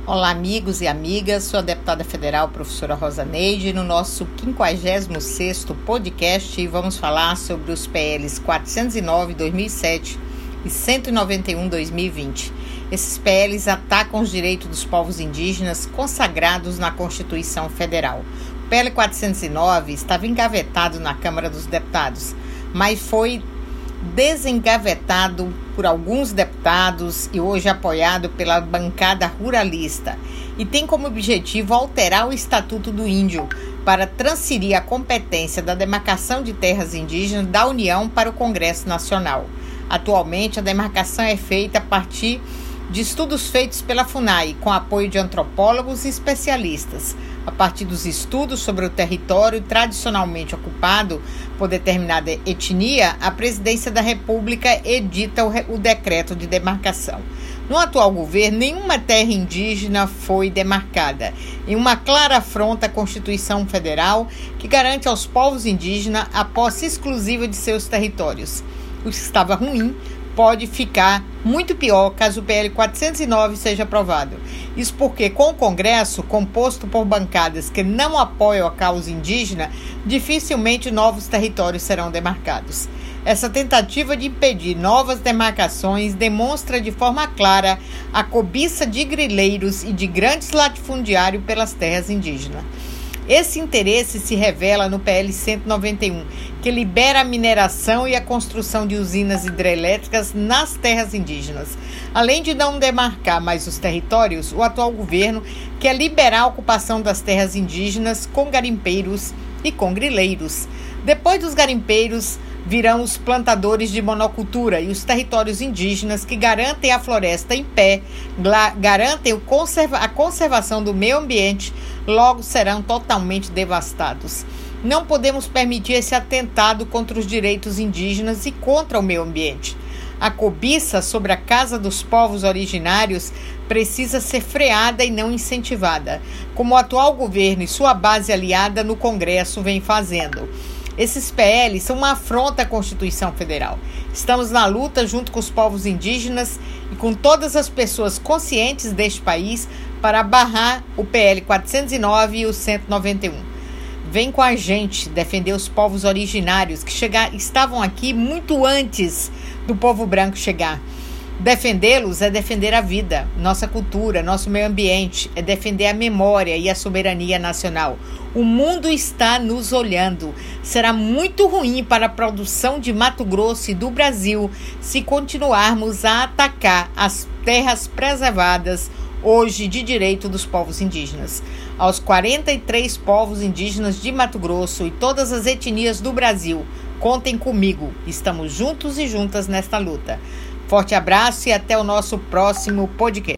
Olá, amigos e amigas, sou a deputada federal professora Rosa Neide, no nosso 56º podcast vamos falar sobre os PLs 409/2007 e 191/2020. Esses PLs atacam os direitos dos povos indígenas consagrados na Constituição Federal. O PL 409 estava engavetado na Câmara dos Deputados, mas foi desengavetado por alguns deputados e hoje apoiado pela bancada ruralista, e tem como objetivo alterar o Estatuto do Índio para transferir a competência da demarcação de terras indígenas da União para o Congresso Nacional. Atualmente, a demarcação é feita a partir de estudos feitos pela FUNAI, com apoio de antropólogos e especialistas. A partir dos estudos sobre o território tradicionalmente ocupado por determinada etnia, a Presidência da República edita o decreto de demarcação. No atual governo, nenhuma terra indígena foi demarcada, em uma clara afronta à Constituição Federal, que garante aos povos indígenas a posse exclusiva de seus territórios. O que estava ruim pode ficar muito pior caso o PL 409 seja aprovado. Isso porque, com o Congresso, composto por bancadas que não apoiam a causa indígena, dificilmente novos territórios serão demarcados. Essa tentativa de impedir novas demarcações demonstra de forma clara a cobiça de grileiros e de grandes latifundiários pelas terras indígenas. Esse interesse se revela no PL 191, que libera a mineração e a construção de usinas hidrelétricas nas terras indígenas. Além de não demarcar mais os territórios, o atual governo quer liberar a ocupação das terras indígenas com garimpeiros e com grileiros. Depois dos garimpeiros, virão os plantadores de monocultura e os territórios indígenas que garantem a floresta em pé, garantem a conservação do meio ambiente, logo serão totalmente devastados. Não podemos permitir esse atentado contra os direitos indígenas e contra o meio ambiente. A cobiça sobre a casa dos povos originários precisa ser freada e não incentivada, como o atual governo e sua base aliada no Congresso vem fazendo. Esses PLs são uma afronta à Constituição Federal. Estamos na luta junto com os povos indígenas e com todas as pessoas conscientes deste país para barrar o PL 409 e o 191. Vem com a gente defender os povos originários que estavam aqui muito antes do povo branco chegar. Defendê-los é defender a vida, nossa cultura, nosso meio ambiente, é defender a memória e a soberania nacional. O mundo está nos olhando. Será muito ruim para a produção de Mato Grosso e do Brasil se continuarmos a atacar as terras preservadas hoje de direito dos povos indígenas. Aos 43 povos indígenas de Mato Grosso e todas as etnias do Brasil, contem comigo. Estamos juntos e juntas nesta luta. Forte abraço e até o nosso próximo podcast.